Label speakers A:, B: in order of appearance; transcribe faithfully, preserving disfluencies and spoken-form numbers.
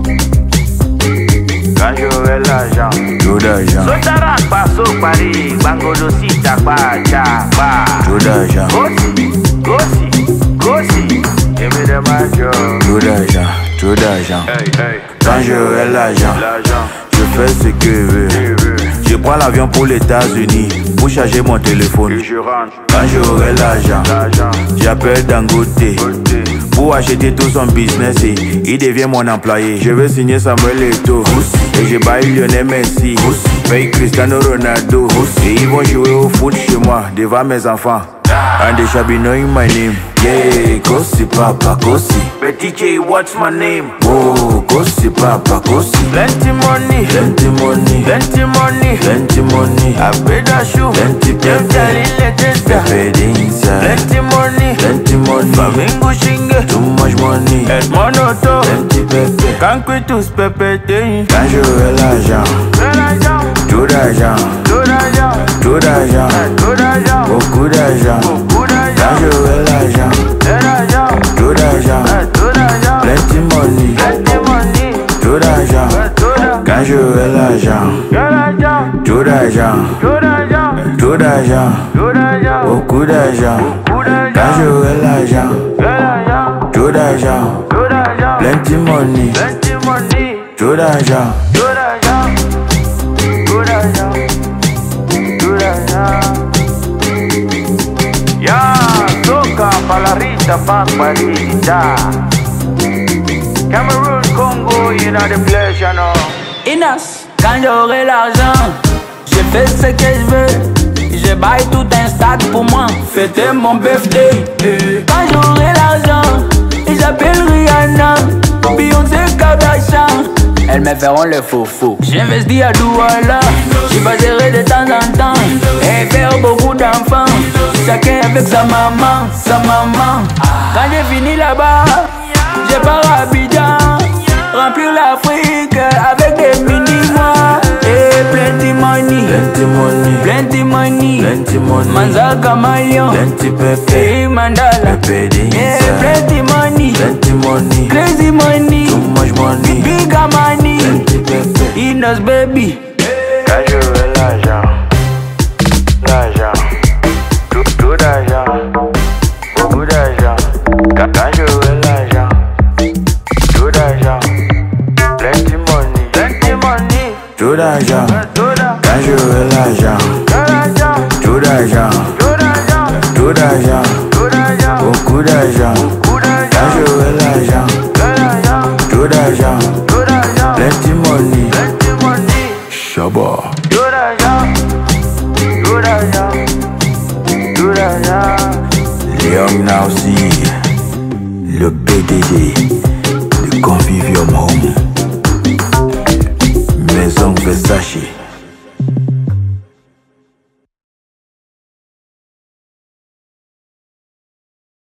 A: Quand j'aurai l'argent,
B: Trop d'argent,
A: Sotara passo Paris, Bangodo si tapa, tapa.
B: trop d'argent,
A: Gossi, gossi, gossi, give me the majo.
B: trop d'argent, trop d'argent.
A: Hey, hey,
B: Quand j'aurai l'argent,
A: l'argent,
B: je fais ce que je veux.
A: je veux,
B: Je prends l'avion pour les États-Unis pour charger mon téléphone.
A: et je rentre,
B: Quand j'aurai l'argent,
A: l'argent,
B: j'appelle Dangote
A: côté,
B: pour acheter tout son business et il devient mon employé. Je veux signer Samuel Eto'o et je baille Lionel Messi, paye Cristiano Ronaldo et ils vont jouer au foot chez moi devant mes enfants. And they shall be knowing my name. Yeah, Kossi Papa Kossi.
A: but D J, what's my name?
B: Oh, Kossi Papa Kossi.
A: Plenty money,
B: Plenty money,
A: plenty money,
B: plenty money.
A: I paid a shoe,
B: Plenty
A: them
B: pepe,
A: telling legends,
B: pepe the inside.
A: plenty money,
B: Plenty money,
A: Flamingo Shinge,
B: too much money.
A: Edmonoto,
B: Plenty pepe.
A: Concretus Pepe Day,
B: Quand j'aurai l'argent, trop d'argent, trop d'argent, beaucoup d'argent. Quand j'aurai l'argent, trop d'argent, plenty money, trop d'argent. Quand j'aurai l'argent, trop d'argent, trop d'argent, beaucoup d'argent. Quand j'aurai l'argent, trop d'argent, plenty money, trop d'argent.
A: Ya, soca, palarita, paparita. Cameroon, Congo, you know the place, you know.
C: Inas, quand j'aurai l'argent, je fais ce que je veux. Je baille tout un stade pour moi, fêter mon birthday. Eh. Quand j'aurai l'argent, j'appelle Rihanna, Beyoncé, Kardashian. Elles me feront le faux-faux. J'investis à Douala, j'y passerai de temps en temps. Et faire beaucoup d'enfants, chacun avec sa maman, sa maman. Quand j'ai fini là-bas, je pars à Abidjan, remplir l'Afrique avec des mini-mois. Et plenty money,
B: Plenty money,
C: plenty money,
B: plenty money,
C: Manzaka Malion,
B: plenty pepe,
C: et Mandala.
B: pepe the
C: Yeah,
B: inside.
C: plenty money,
B: Plenty money,
C: crazy money,
B: too much money.
C: bigger money,
B: Plenty pepe.
C: Inos baby.
A: Quand j'aurai l'argent, l'argent, tout, tout d'argent, beaucoup d'argent. Quand, quand j'aurai l'argent, tout d'argent, plenty money, plenty money,
B: Trop d'argent,
A: tout d'argent,
B: quand j'aurai l'argent,
A: tout d'argent,
B: trop d'argent,
A: tout d'argent,
B: trop d'argent,
A: tout d'argent,
B: beaucoup d'argent.
A: beaucoup
B: Quand
A: d'argent,
B: j'aurai l'argent,
A: tout d'argent,
B: trop d'argent,
A: tout d'argent,
B: plenty money.
A: plenty money,
B: Shabba.
A: tout d'argent, tout d'argent, tout d'argent.
B: Léon Naussi, le P D G, le Convivium Home, Maison Versace.